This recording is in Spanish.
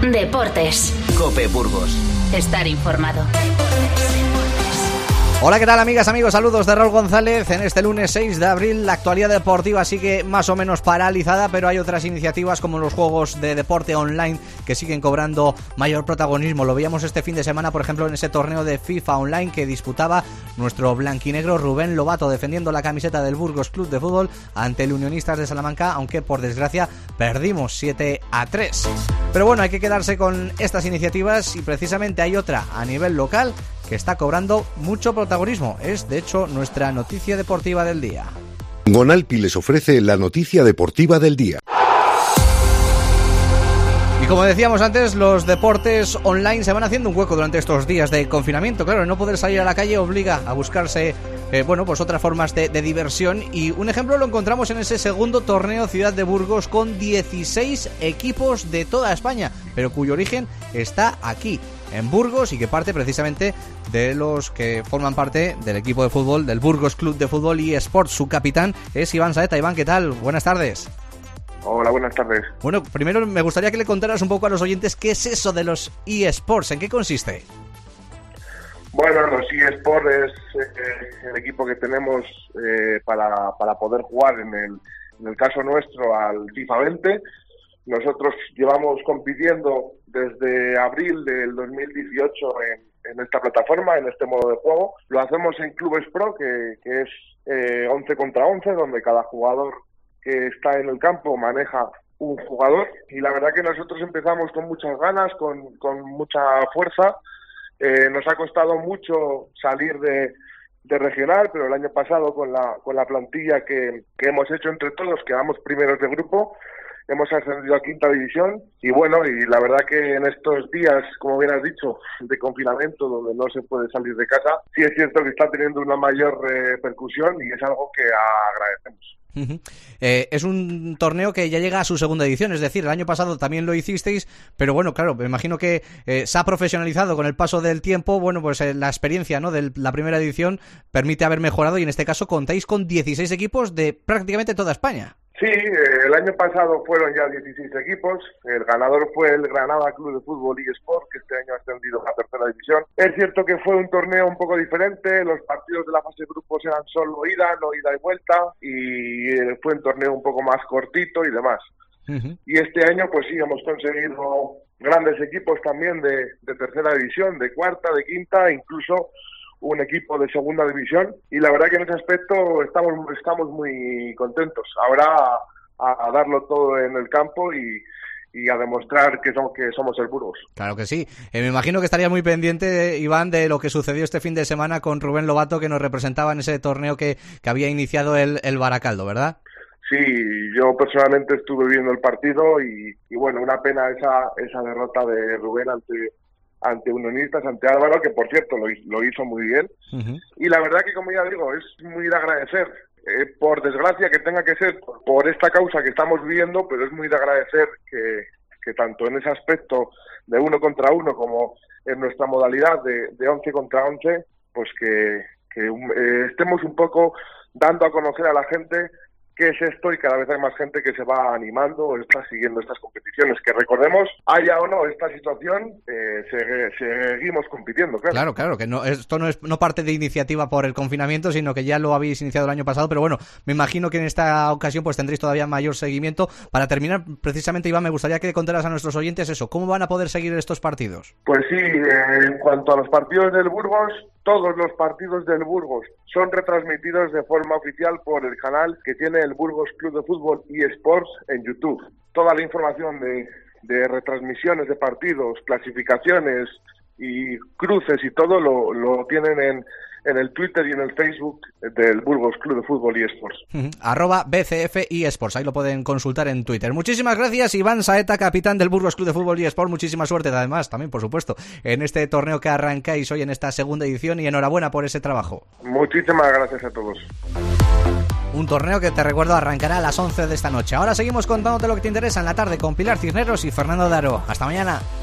Deportes. COPE Burgos. Estar informado. Hola, ¿qué tal, amigas, amigos? Saludos de Raúl González. En este lunes 6 de abril la actualidad deportiva sigue más o menos paralizada, pero hay otras iniciativas como los juegos de deporte online que siguen cobrando mayor protagonismo. Lo veíamos este fin de semana, por ejemplo, en ese torneo de FIFA Online que disputaba nuestro blanquinegro Rubén Lobato, defendiendo la camiseta del Burgos Club de Fútbol ante el Unionistas de Salamanca, aunque por desgracia perdimos 7-3. Pero bueno, hay que quedarse con estas iniciativas y precisamente hay otra a nivel local que está cobrando mucho protagonismo. Es, de hecho, nuestra noticia deportiva del día. Gonalpi les ofrece la noticia deportiva del día. Y como decíamos antes, los deportes online se van haciendo un hueco durante estos días de confinamiento. Claro, no poder salir a la calle obliga a buscarse pues otras formas de diversión, y un ejemplo lo encontramos en ese segundo torneo Ciudad de Burgos con 16 equipos de toda España, pero cuyo origen está aquí, en Burgos, y que parte precisamente de los que forman parte del equipo de fútbol del Burgos Club de Fútbol y Esports. Su capitán es Iván Saeta. Iván, ¿qué tal? Buenas tardes. Hola, buenas tardes. Bueno, primero me gustaría que le contaras un poco a los oyentes qué es eso de los eSports, ¿en qué consiste? Bueno, los eSports es el equipo que tenemos para poder jugar en el caso nuestro al FIFA 20. Nosotros llevamos compitiendo desde abril del 2018 en esta plataforma, en este modo de juego. Lo hacemos en Clubes Pro, que es 11 contra 11, donde cada jugador que está en el campo maneja un jugador. Y la verdad que nosotros empezamos con muchas ganas, con mucha fuerza. Nos ha costado mucho salir de regional, pero el año pasado con la plantilla que hemos hecho entre todos, quedamos primeros de grupo, hemos ascendido a quinta división, y bueno, y la verdad que en estos días, como bien has dicho, de confinamiento, donde no se puede salir de casa, sí es cierto que está teniendo una mayor repercusión, y es algo que agradecemos. Es un torneo que ya llega a su segunda edición, es decir, el año pasado también lo hicisteis, pero bueno, claro, me imagino que se ha profesionalizado con el paso del tiempo. Bueno, pues la experiencia, ¿no?, de la primera edición permite haber mejorado, y en este caso contáis con 16 equipos de prácticamente toda España. Sí, el año pasado fueron ya 16 equipos. El ganador fue el Granada Club de Fútbol y Sport, que este año ha ascendido a la tercera división. Es cierto que fue un torneo un poco diferente. Los partidos de la fase de grupos eran solo ida, no ida y vuelta, y fue un torneo un poco más cortito y demás. Y este año pues sí, hemos conseguido grandes equipos también de tercera división, de cuarta, de quinta, incluso un equipo de segunda división, y la verdad que en ese aspecto estamos muy contentos. Ahora a darlo todo en el campo y a demostrar que somos el Burgos. Claro que sí. Me imagino que estaría muy pendiente, Iván, de lo que sucedió este fin de semana con Rubén Lobato, que nos representaba en ese torneo que había iniciado el Baracaldo, ¿verdad? Sí, yo personalmente estuve viendo el partido y bueno, una pena esa derrota de Rubén ante Unionistas, ante Álvaro, que por cierto lo hizo muy bien. Y la verdad que, como ya digo, es muy de agradecer, por desgracia que tenga que ser por esta causa que estamos viviendo, pero es muy de agradecer que tanto en ese aspecto de 1 contra 1 como en nuestra modalidad de 11 contra 11, pues que estemos un poco dando a conocer a la gente qué es esto, y cada vez hay más gente que se va animando o está siguiendo estas competiciones, que recordemos, haya o no esta situación, seguimos compitiendo, claro. Claro, que esto no parte de iniciativa por el confinamiento, sino que ya lo habéis iniciado el año pasado, pero bueno, me imagino que en esta ocasión pues tendréis todavía mayor seguimiento. Para terminar, precisamente, Iván, me gustaría que contaras a nuestros oyentes eso, ¿cómo van a poder seguir estos partidos? Pues sí, en cuanto a los partidos del Burgos, todos los partidos del Burgos son retransmitidos de forma oficial por el canal que tiene el Burgos Club de Fútbol y Sports en YouTube. Toda la información de retransmisiones de partidos, clasificaciones y cruces y todo lo tienen en el Twitter y en el Facebook del Burgos Club de Fútbol y Esports. @BCF y Esports, ahí lo pueden consultar en Twitter. Muchísimas gracias, Iván Saeta, capitán del Burgos Club de Fútbol y Esports. Muchísima suerte, además, también, por supuesto, en este torneo que arrancáis hoy en esta segunda edición, y enhorabuena por ese trabajo. Muchísimas gracias a todos. Un torneo que, te recuerdo, arrancará a las 11 de esta noche. Ahora seguimos contándote lo que te interesa en la tarde con Pilar Cisneros y Fernando Daró. Hasta mañana.